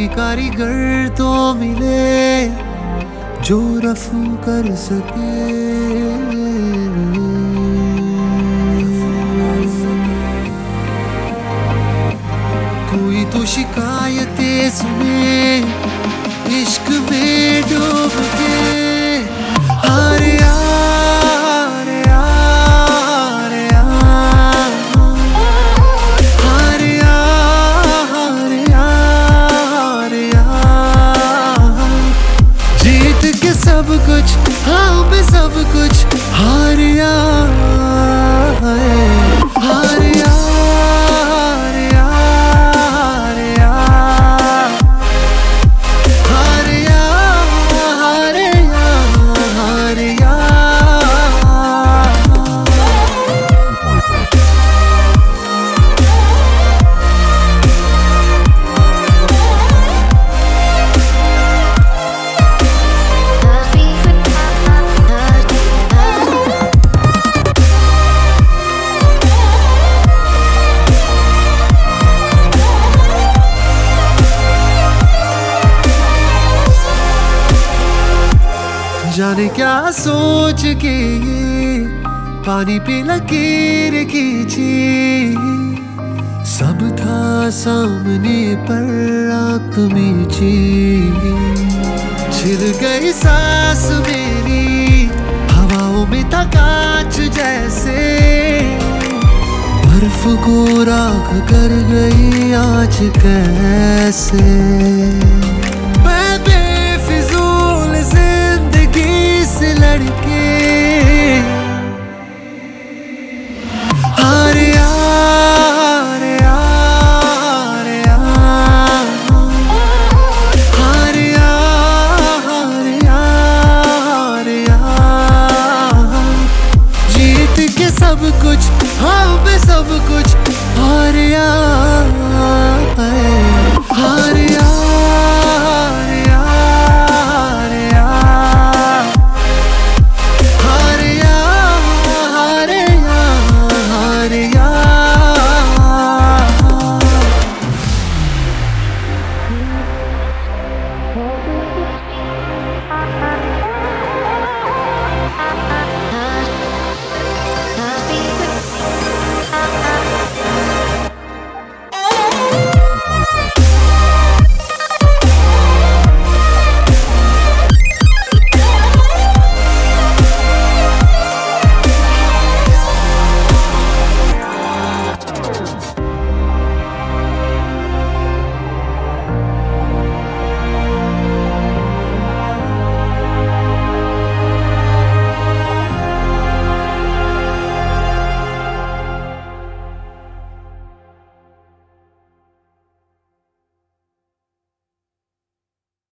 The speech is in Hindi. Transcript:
कारीगर तो मिले जो रफू कर सके। कोई तो शिकायतें सुने इश्क में डूब के। अरे यार यार यार, अरे यार यार यार, जीत के सब कुछ हाँ मैं सब कुछ हार यार, हार यार यार यार, हार यार यार यार। जाने क्या सोच के ये पानी पे लकीर खींची, सब था सामने पर आँख मीची। छिल गई सांस मेरी हवाओं में था कांच जैसे, बर्फ को राख कर गई आज कैसे। मैं बेफिजूल जिंदगी से लड़के